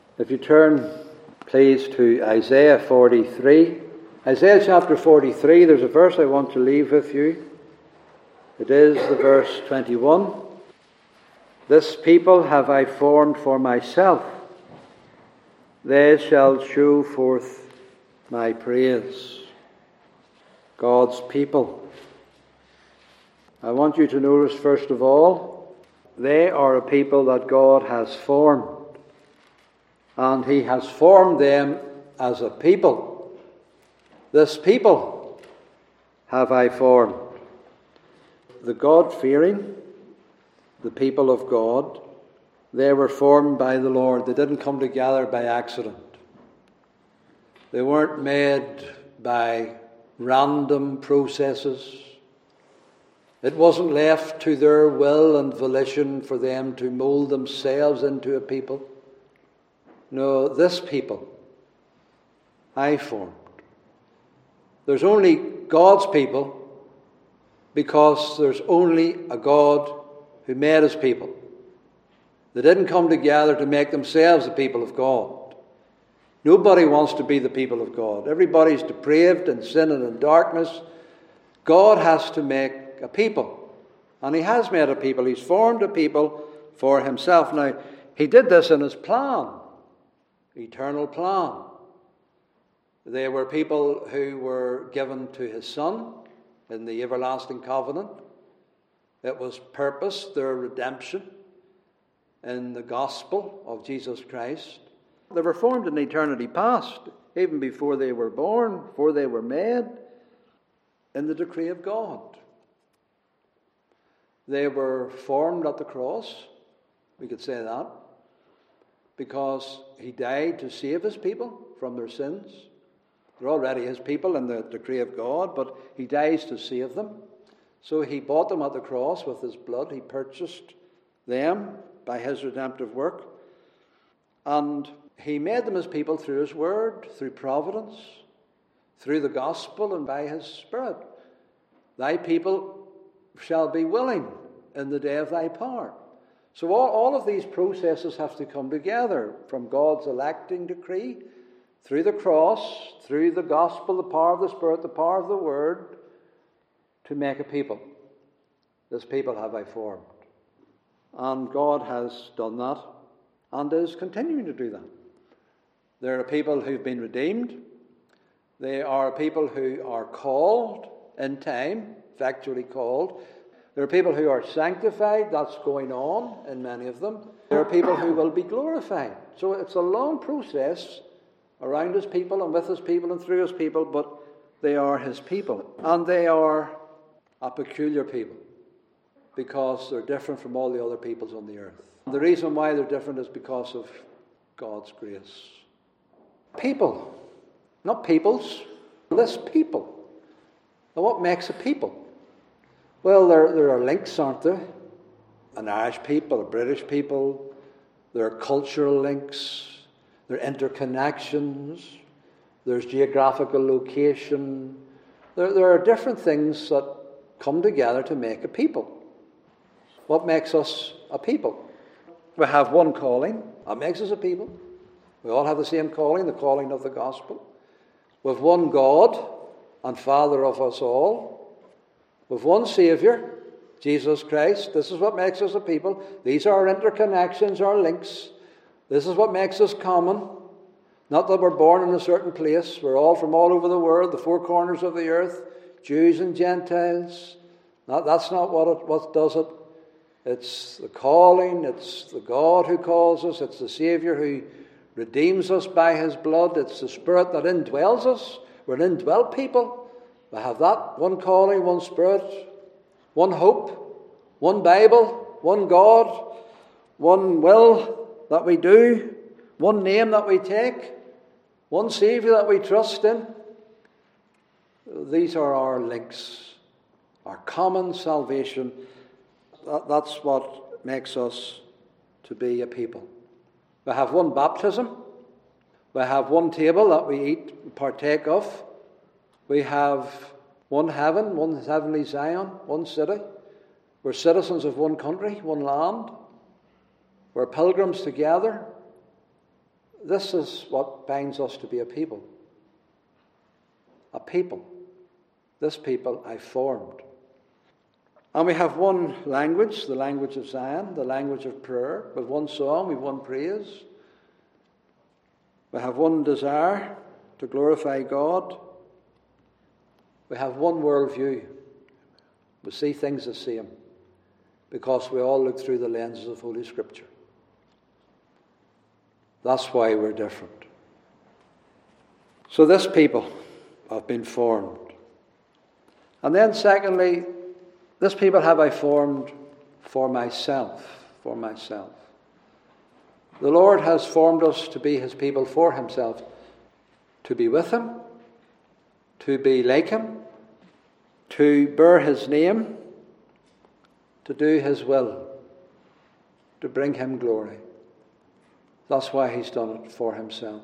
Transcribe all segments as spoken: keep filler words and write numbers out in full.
If you turn, please, to Isaiah forty-three. Isaiah chapter forty-three, there's a verse I want to leave with you. It is the verse twenty-one. This people have I formed for myself. They shall show forth my praise. God's people. I want you to notice, first of all, they are a people that God has formed. And He has formed them as a people. This people have I formed. The God-fearing, the people of God, they were formed by the Lord. They didn't come together by accident. They weren't made by random processes. It wasn't left to their will and volition for them to mould themselves into a people. No, this people I formed. There's only God's people because there's only a God who made His people. They didn't come together to make themselves the people of God. Nobody wants to be the people of God. Everybody's depraved and sin and in darkness. God has to make a people. And He has made a people. He's formed a people for Himself. Now, He did this in His plan. Eternal plan. They were people who were given to His Son in the everlasting covenant. It was purposed, their redemption, in the gospel of Jesus Christ. They were formed in eternity past, even before they were born, before they were made, in the decree of God. They were formed at the cross, we could say that, because He died to save His people from their sins. They're already His people in the decree of God, but He dies to save them. So He bought them at the cross with His blood. He purchased them by His redemptive work. And He made them His people through His word, through providence, through the gospel, and by His Spirit. Thy people shall be willing in the day of Thy power. So all, all of these processes have to come together from God's electing decree, through the cross, through the gospel, the power of the Spirit, the power of the word, to make a people. This people have I formed. And God has done that and is continuing to do that. There are people who've been redeemed. They are people who are called in time, effectually called. There are people who are sanctified. That's going on in many of them. There are people who will be glorified. So it's a long process around His people and with His people and through His people, but they are His people. And they are a peculiar people because they're different from all the other peoples on the earth. And the reason why they're different is because of God's grace. People, not peoples, this people. Now, what makes a people? Well, there, there are links, aren't there? An Irish people, a British people. There are cultural links. There are interconnections. There's geographical location. There, there are different things that come together to make a people. What makes us a people? We have one calling. That makes us a people. We all have the same calling, the calling of the gospel. We have one God and Father of us all. We have one Saviour, Jesus Christ. This is what makes us a people. These are our interconnections, our links. This is what makes us common. Not that we're born in a certain place. We're all from all over the world, the four corners of the earth, Jews and Gentiles. Not, that's not what it what does it. It's the calling. It's the God who calls us. It's the Saviour who redeems us by His blood. It's the Spirit that indwells us. We're an indwelt people. We have that one calling, one Spirit, one hope, one Bible, one God, one will that we do, one name that we take, one Saviour that we trust in. These are our links, our common salvation. That, that's what makes us to be a people. We have one baptism. We have one table that we eat and partake of. We have one heaven, one heavenly Zion, one city. We're citizens of one country, one land. We're pilgrims together. this is what binds us to be a people. A people. This people I formed. And we have one language, the language of Zion, the language of prayer. With one song, we have one praise. We have one desire to glorify God. We have one worldview. We see things the same because we all look through the lenses of Holy Scripture. That's why we're different. So this people have been formed. And then secondly, this people have I formed for myself, for myself. The Lord has formed us to be his people for himself, to be with him, to be like him, to bear his name, to do his will, to bring him glory. That's why he's done it for himself.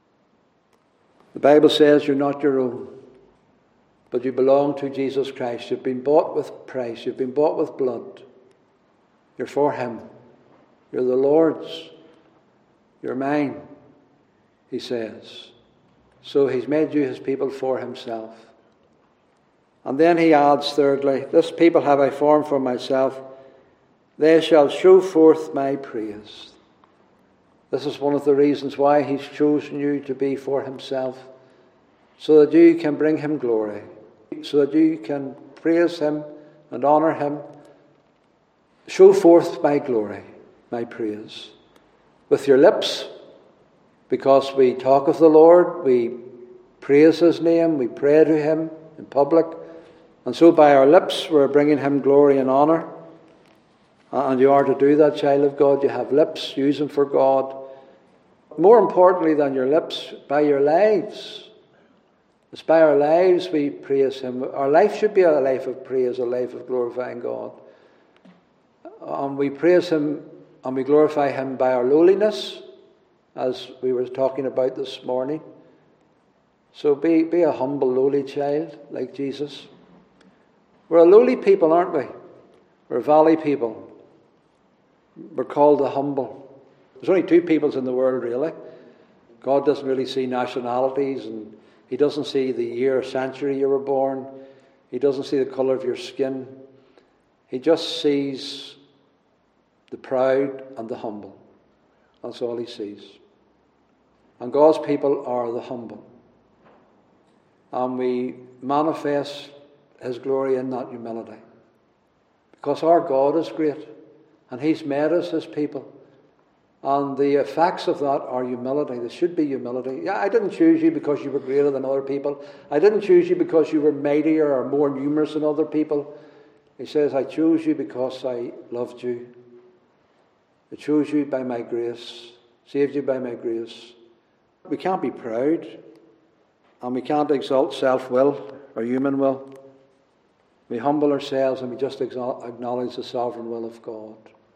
The Bible says you're not your own, but you belong to Jesus Christ. You've been bought with price. You've been bought with blood. You're for him. You're the Lord's. You're mine, he says. So he's made you his people for himself. And then he adds, thirdly, this people have I formed for myself. They shall show forth my praise. This is one of the reasons why he's chosen you to be for himself, so that you can bring him glory, so that you can praise him and honour him. Show forth my glory, my praise, with your lips, because we talk of the Lord, we praise his name, we pray to him in public, and so by our lips we're bringing him glory and honour. And you are to do that, child of God. You have lips, use them for God. More importantly than your lips, by your lives. It's by our lives we praise him. Our life should be a life of praise, a life of glorifying God. And we praise him and we glorify him by our lowliness, as we were talking about this morning. So be, be a humble, lowly child like Jesus. We're a lowly people, aren't we? We're valley people. We're called the humble. There's only two peoples in the world, really. God doesn't really see nationalities, and he doesn't see the year or century you were born. He doesn't see the colour of your skin. He just sees the proud and the humble. That's all he sees. And God's people are the humble. And we manifest his glory in that humility. Because our God is great. And he's made us his people. And the effects of that are humility. There should be humility. Yeah, I didn't choose you because you were greater than other people. I didn't choose you because you were mightier or more numerous than other people. He says, I chose you because I loved you. I chose you by my grace. Saved you by my grace. We can't be proud. And we can't exalt self-will or human will. We humble ourselves and we just acknowledge the sovereign will of God.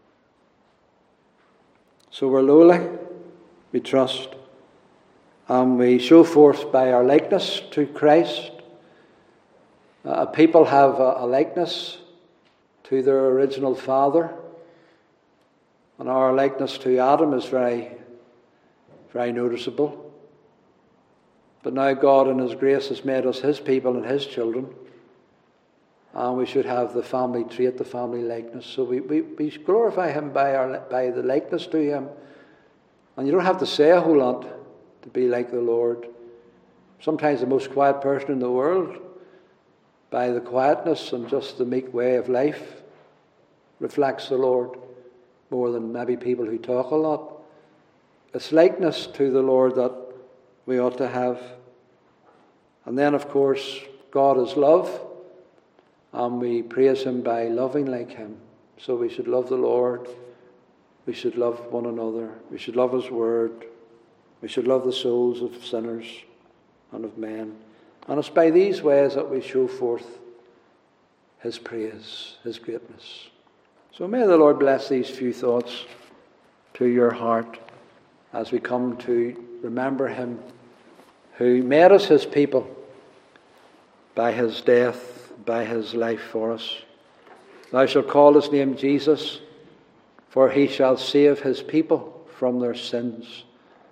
So we're lowly, we trust, and we show forth by our likeness to Christ. Uh, people have a, a likeness to their original father, and our likeness to Adam is very, very noticeable. But now God in his grace has made us his people and his children. And we should have the family trait, the family likeness. So we, we, we glorify him by our by the likeness to him. And you don't have to say a whole lot to be like the Lord. Sometimes the most quiet person in the world, by the quietness and just the meek way of life, reflects the Lord more than maybe people who talk a lot. It's likeness to the Lord that we ought to have. And then, of course, God is love. And we praise him by loving like him. So we should love the Lord. We should love one another. We should love his word. We should love the souls of sinners and of men. And it's by these ways that we show forth his praise, his greatness. So may the Lord bless these few thoughts to your heart as we come to remember him who made us his people by his death, by his life for us. Thou shalt call his name Jesus, for he shall save his people from their sins.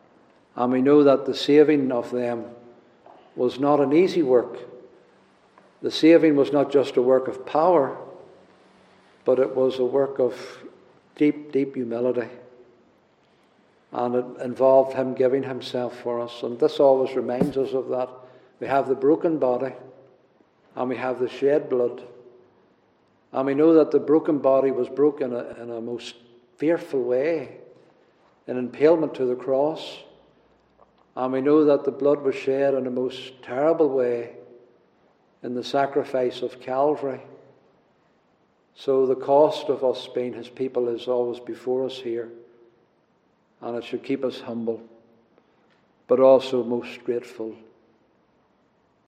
And we know that the saving of them was not an easy work. The saving was not just a work of power, but it was a work of deep, deep humility. And it involved him giving himself for us. And this always reminds us of that. We have the broken body, and we have the shed blood. And we know that the broken body was broken in a, in a most fearful way, an impalement to the cross. And we know that the blood was shed in a most terrible way in the sacrifice of Calvary. So the cost of us being his people is always before us here. And it should keep us humble, but also most grateful